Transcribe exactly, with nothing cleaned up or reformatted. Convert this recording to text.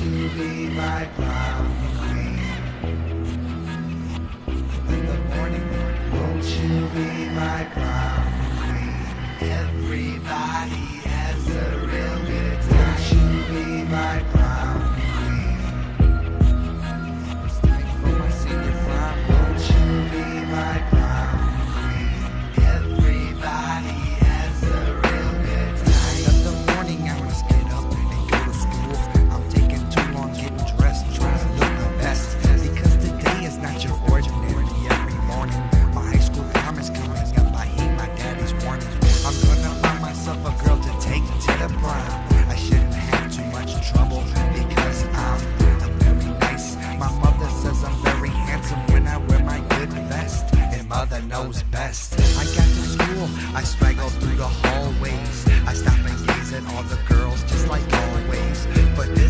you be my prom queen? In the morning, won't you be my prom queen? Everybody has a real good time. Won't you be my prom queen? It's time for my senior prom. Won't you be my prom queen? Everybody has a real good time. In the morning, I must get up and go to school. I'm taking too long getting dressed, trying to look my best. Because today is not your ordinary every morning. My high school prom is coming up. I hate my daddy's warning. I'm gonna find myself a girl to take to the prom. I shouldn't have too much trouble because I'm, I'm very nice. My mother says I'm very handsome when I wear my good vest. And mother knows best. I got to school, I straggle through the hall.